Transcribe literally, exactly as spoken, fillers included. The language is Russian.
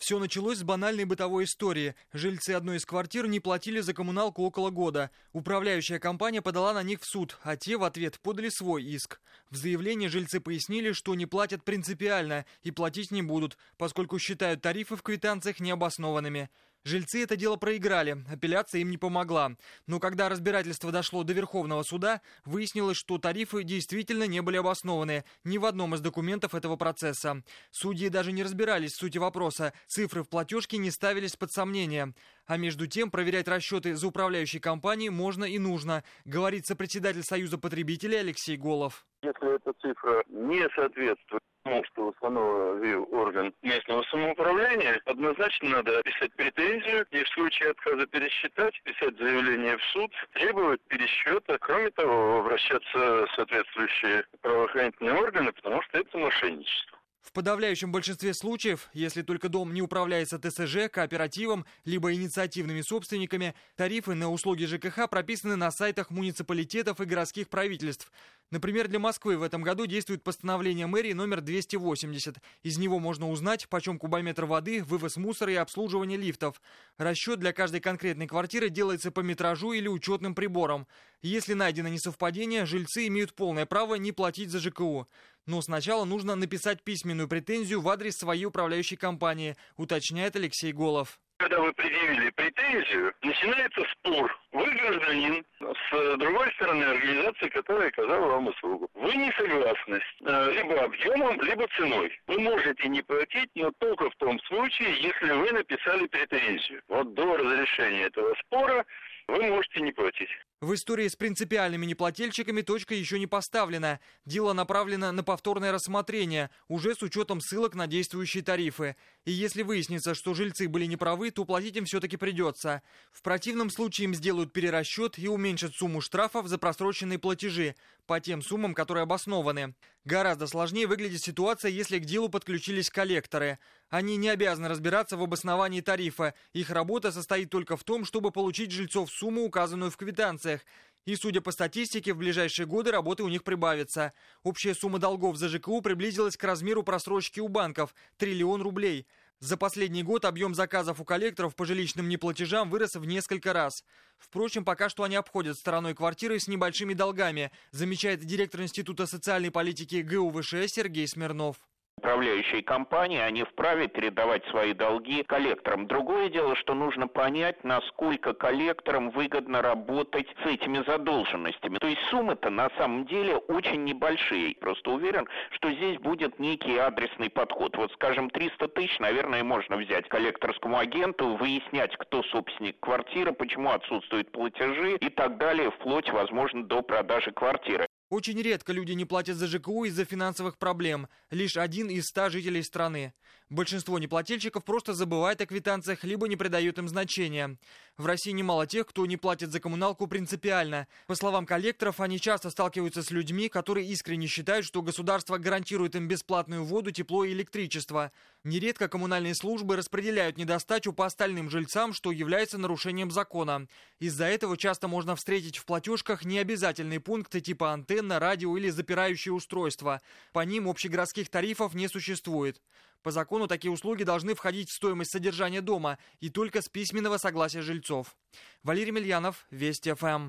Все началось с банальной бытовой истории. Жильцы одной из квартир не платили за коммуналку около года. Управляющая компания подала на них в суд, а те в ответ подали свой иск. В заявлении жильцы пояснили, что не платят принципиально и платить не будут, поскольку считают тарифы в квитанциях необоснованными. Жильцы это дело проиграли, апелляция им не помогла. Но когда разбирательство дошло до Верховного суда, выяснилось, что тарифы действительно не были обоснованы ни в одном из документов этого процесса. Судьи даже не разбирались в сути вопроса, цифры в платежке не ставились под сомнение. А между тем проверять расчеты за управляющей компанией можно и нужно, говорит сопредседатель Союза потребителей Алексей Голов. Если эта цифра не соответствует тому, что установил орган местного самоуправления, однозначно надо писать претензию и в случае отказа пересчитать, писать заявление в суд, требовать пересчета. Кроме того, обращаться в соответствующие правоохранительные органы, потому что это мошенничество. В подавляющем большинстве случаев, если только дом не управляется ТСЖ, кооперативом, либо инициативными собственниками, тарифы на услуги ЖКХ прописаны на сайтах муниципалитетов и городских правительств. Например, для Москвы в этом году действует постановление мэрии номер двести восемьдесят. Из него можно узнать, почем кубометр воды, вывоз мусора и обслуживание лифтов. Расчет для каждой конкретной квартиры делается по метражу или учетным приборам. Если найдено несовпадение, жильцы имеют полное право не платить за ЖКУ. Но сначала нужно написать письменную претензию в адрес своей управляющей компании, уточняет Алексей Голов. Когда вы предъявили претензию, начинается спор. Вы гражданин, с другой стороны организация, которая оказала вам услугу. Вы не согласны либо объемом, либо ценой. Вы можете не платить, но только в том случае, если вы написали претензию. Вот до разрешения этого спора вы можете не платить. В истории с принципиальными неплательщиками точка еще не поставлена. Дело направлено на повторное рассмотрение, уже с учетом ссылок на действующие тарифы. И если выяснится, что жильцы были неправы, то платить им все-таки придется. В противном случае им сделают перерасчет и уменьшат сумму штрафов за просроченные платежи по тем суммам, которые обоснованы. Гораздо сложнее выглядит ситуация, если к делу подключились коллекторы. Они не обязаны разбираться в обосновании тарифа. Их работа состоит только в том, чтобы получить жильцов сумму, указанную в квитанциях. И, судя по статистике, в ближайшие годы работы у них прибавится. Общая сумма долгов за ЖКУ приблизилась к размеру просрочки у банков – триллион рублей. За последний год объем заказов у коллекторов по жилищным неплатежам вырос в несколько раз. Впрочем, пока что они обходят стороной квартиры с небольшими долгами, замечает директор Института социальной политики ГУВШ Сергей Смирнов. Управляющие компании, они вправе передавать свои долги коллекторам. Другое дело, что нужно понять, насколько коллекторам выгодно работать с этими задолженностями. То есть суммы-то на самом деле очень небольшие. Просто уверен, что здесь будет некий адресный подход. Вот, скажем, триста тысяч, наверное, можно взять коллекторскому агенту, выяснять, кто собственник квартиры, почему отсутствуют платежи и так далее, вплоть, возможно, до продажи квартиры. Очень редко люди не платят за ЖКУ из-за финансовых проблем. Лишь один из ста жителей страны. Большинство неплательщиков просто забывает о квитанциях, либо не придает им значения. В России немало тех, кто не платит за коммуналку принципиально. По словам коллекторов, они часто сталкиваются с людьми, которые искренне считают, что государство гарантирует им бесплатную воду, тепло и электричество. Нередко коммунальные службы распределяют недостачу по остальным жильцам, что является нарушением закона. Из-за этого часто можно встретить в платежках необязательные пункты типа антенна, радио или запирающие устройства. По ним общегородских тарифов не существует. По закону такие услуги должны входить в стоимость содержания дома и только с письменного согласия жильцов. Валерий Мельянов, Вести ФМ.